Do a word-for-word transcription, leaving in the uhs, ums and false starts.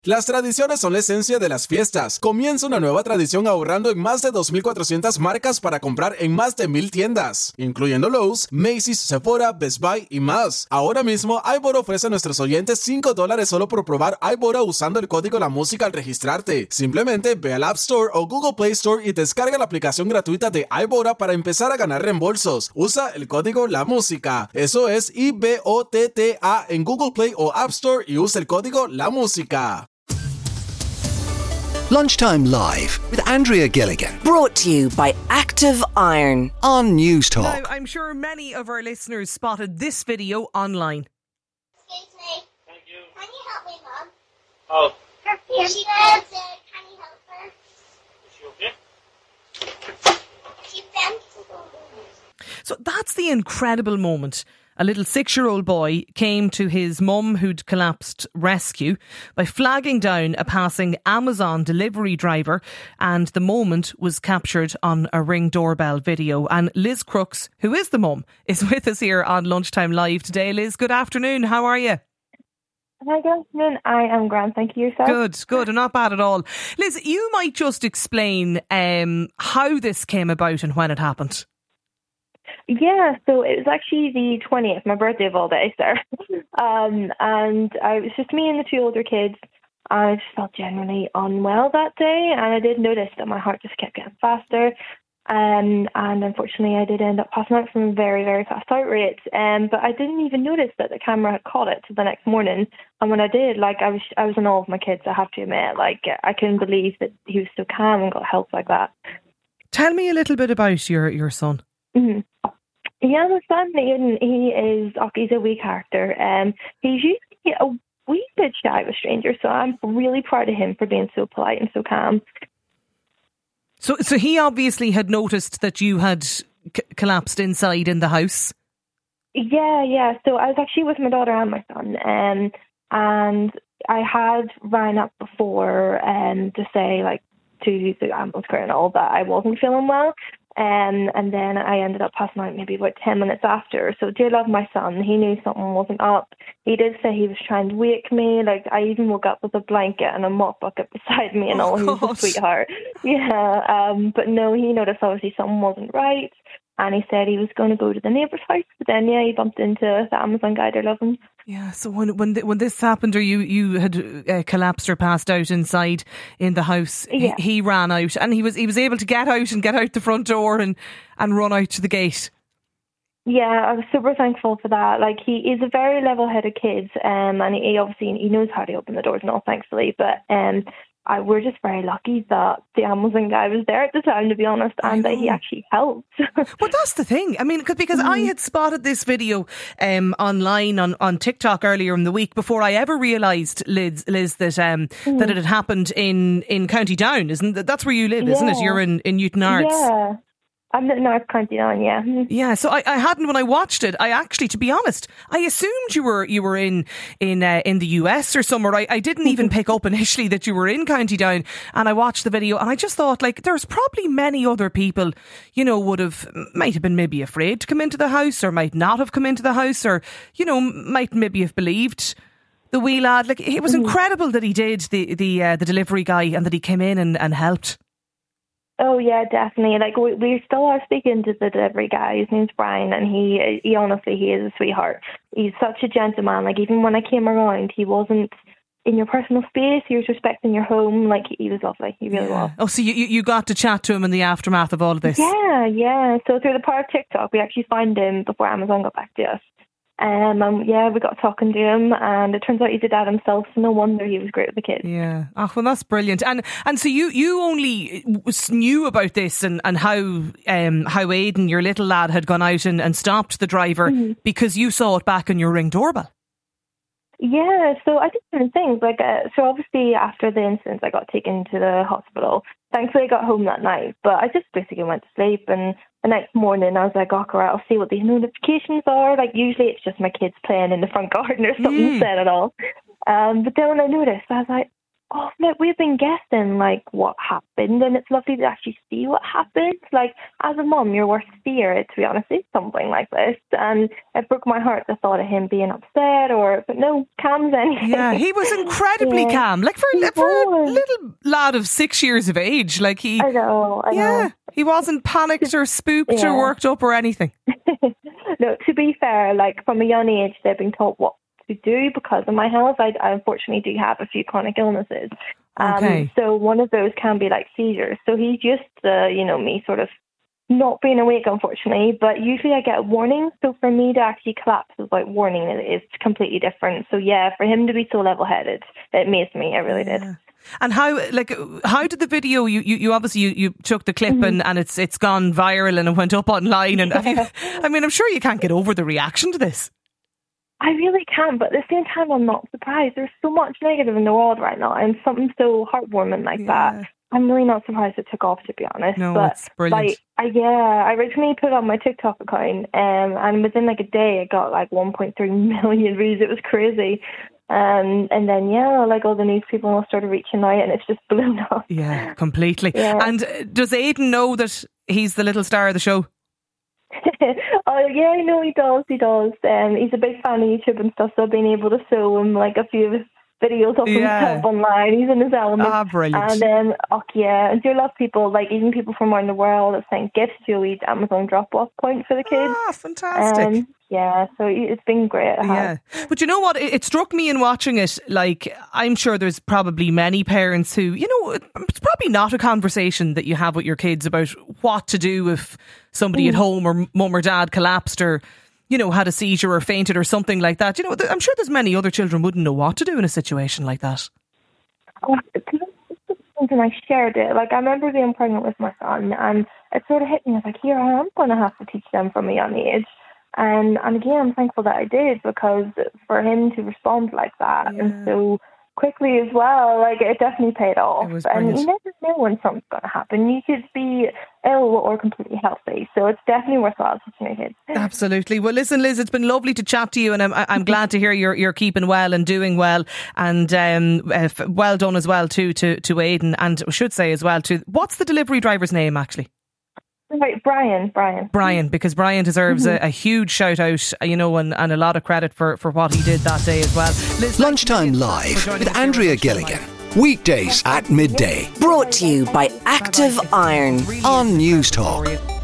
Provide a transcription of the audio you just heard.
Las tradiciones son la esencia de las fiestas. Comienza una nueva tradición ahorrando en más de dos mil cuatrocientas marcas para comprar en más de mil tiendas, incluyendo Lowe's, Macy's, Sephora, Best Buy y más. Ahora mismo, iBoda ofrece a nuestros oyentes cinco dólares solo por probar iBoda usando el código La Música al registrarte. Simplemente ve al App Store o Google Play Store y descarga la aplicación gratuita de iBoda para empezar a ganar reembolsos. Usa el código La Música. Eso es I B O T T A en Google Play o App Store y usa el código La Música. Lunchtime Live with Andrea Gilligan. Brought to you by Active Iron on News Talk. Now, I'm sure many of our listeners spotted this video online. Excuse me. Thank you. Can you help me, Mum? Oh, Here she goes. Can you help her? is she okay? She bent. So that's the incredible moment. A little six-year-old boy came to his mum who'd collapsed rescue by flagging down a passing Amazon delivery driver, and the moment was captured on a Ring doorbell video. And Liz Crooks, who is the mum, is with us here on Lunchtime Live today. Liz, good afternoon. How are you? Hi, good afternoon. I am grand, thank you. Yourself? Good, good, and not bad at all. Liz, you might just explain um, how this came about and when it happened. Yeah, so it was actually the twentieth, my birthday of all days there. um, and I, it was just me and the two older kids. I just felt generally unwell that day, and I did notice that my heart just kept getting faster. Um, and unfortunately, I did end up passing out from a very, very fast heart rate. Um, but I didn't even notice that the camera had caught it till the next morning. And when I did, like I was, I was in awe of my kids. I have to admit, like I couldn't believe that he was so calm and got help like that. Tell me a little bit about your your son. Mm-hmm. Yeah, my son, Aidan, he is, oh, he's a wee character. Um, he's usually a wee bit shy with strangers, so I'm really proud of him for being so polite and so calm. So, so he obviously had noticed that you had c- collapsed inside in the house. Yeah, yeah. So I was actually with my daughter and my son, um, and I had rang up before um, to say, like, to the ambulance crew and all that I wasn't feeling well. Um, and then I ended up passing out maybe about ten minutes after. So dear love, my son, he knew something wasn't up. He did say he was trying to wake me. Like, I even woke up with a blanket and a mop bucket beside me and all. Oh, he was a sweetheart. Yeah, um, but no, he noticed obviously something wasn't right. And he said he was going to go to the neighbour's house. But then, yeah, he bumped into the Amazon guy, dear love him. Yeah, so when when th- when this happened, or you, you had uh, collapsed or passed out inside in the house, Yeah. he, he ran out, and he was he was able to get out and get out the front door and, and run out to the gate. Yeah, I was super thankful for that. Like, he is a very level-headed kid, um, and he obviously he knows how to open the doors and all, thankfully. But um, I we're just very lucky that the Amazon guy was there at the time, to be honest, and that he actually helped. Well, that's the thing. I mean, 'cause- because I had spotted this video um, online on, on TikTok earlier in the week before I ever realised, Liz, Liz that um, that it had happened in, in County Down, isn't that? That's where you live, isn't it? Yeah. You're in, in Newton Arts. Yeah. I'm in North County Down, yeah. Yeah, so I, I hadn't when I watched it. I actually, to be honest, I assumed you were you were in in uh, in the U S or somewhere. I, I didn't even pick up initially that you were in County Down, and I watched the video and I just thought, like, there's probably many other people, you know, would have might have been maybe afraid to come into the house, or might not have come into the house, or, you know, might maybe have believed the wee lad. Like, it was incredible that he did, the the uh, the delivery guy, and that he came in and, and helped. Oh yeah, definitely. Like, we, we still are speaking to the delivery guy. His name's Brian, and he, he honestly, he is a sweetheart. He's such a gentleman. Like, even when I came around, he wasn't in your personal space. He was respecting your home. Like, he was lovely. He really was. Oh, so you you got to chat to him in the aftermath of all of this? Yeah, yeah. So through the power of TikTok, we actually found him before Amazon got back to us. Um, and yeah, we got talking to him, and it turns out he's a dad himself, so no wonder he was great with the kids. Yeah. Oh, well, that's brilliant. And and so you, you only knew about this and, and how um how Aidan, your little lad, had gone out and, and stopped the driver mm-hmm. because you saw it back on your Ring doorbell. Yeah, so I did different things. Like, uh, so obviously after the incident, I got taken to the hospital. Thankfully, I got home that night, but I just basically went to sleep. And the next morning, I was like, oh, right, I'll see what these notifications are. Like, usually it's just my kids playing in the front garden or something, mm. said at all. Um, but then when I noticed, I was like, oh, no, we've been guessing, like, what happened, and it's lovely to actually see what happened. Like, as a mum, your worst fear, to be honest, is something like this. And it broke my heart, the thought of him being upset, or, but no, calm then. Yeah, he was incredibly Yeah. calm. Like, for, He for a was. little lad of six years of age, like, he, I know, I yeah, know. he wasn't panicked or spooked Yeah. or worked up or anything. No, to be fair, like, from a young age, they've been taught what to do because of my health. I, I unfortunately do have a few chronic illnesses. Um, Okay. So one of those can be like seizures. So he's just, uh, you know, me sort of not being awake, unfortunately. But usually I get a warning. So for me to actually collapse without warning is completely different. So yeah, for him to be so level-headed, it amazed me. It really did. Yeah. And how, like, how did the video? You, you, you obviously you, you took the clip Mm-hmm. and, and it's it's gone viral and it went up online. And have you, I mean, I'm sure you can't get over the reaction to this. I really can't, but at the same time, I'm not surprised. There's so much negative in the world right now, and something so heartwarming like Yeah. that. I'm really not surprised it took off, to be honest. No, but it's brilliant. Like, I, yeah, I originally put it on my TikTok account, um, and within like a day, it got like one point three million views. It was crazy. Um, and then, yeah, like all the news people all started reaching out, and it's just blown up. Yeah, completely. Yeah. And uh, does Aidan know that he's the little star of the show? Oh yeah, I know he does. He does. Um, he's a big fan of YouTube and stuff, so I've been able to show him like a few of his videos of Yeah. himself online. He's in his element. Ah, brilliant. And um, oh yeah, and do love people like even people from around the world that send gifts to a wee Amazon drop-off point for the kids. Ah, fantastic. Um, yeah, so it's been great. It has. Yeah. But you know what? It, it struck me in watching it, like, I'm sure there's probably many parents who, you know, it's probably not a conversation that you have with your kids about what to do if somebody at home or mum or dad collapsed or, you know, had a seizure or fainted or something like that. You know, th- I'm sure there's many other children wouldn't know what to do in a situation like that. Oh, it's something I shared it. Like I remember being pregnant with my son, and it sort of hit me. I was like, here I am going to have to teach them from a young age. And and again, I'm thankful that I did, because for him to respond like that Yeah. and so quickly as well, like it definitely paid off. It was And brilliant. you never know when something's going to happen. You could be ill or completely healthy, so it's definitely worthwhile teaching your kids. Absolutely. Well, listen, Liz, it's been lovely to chat to you, and I'm I'm glad to hear you're you're keeping well and doing well, and um, uh, f- well done as well too to to Aidan, and I should say as well to what's the delivery driver's name actually? Right, Brian, Brian. Brian, because Brian deserves a, a huge shout out, you know, and, and a lot of credit for, for what he did that day as well. Liz, Lunchtime thanks Live for joining with us here Andrea on Lunchtime Gilligan. Live. Weekdays at midday Brought to you by Active Iron. on News Talk. For you.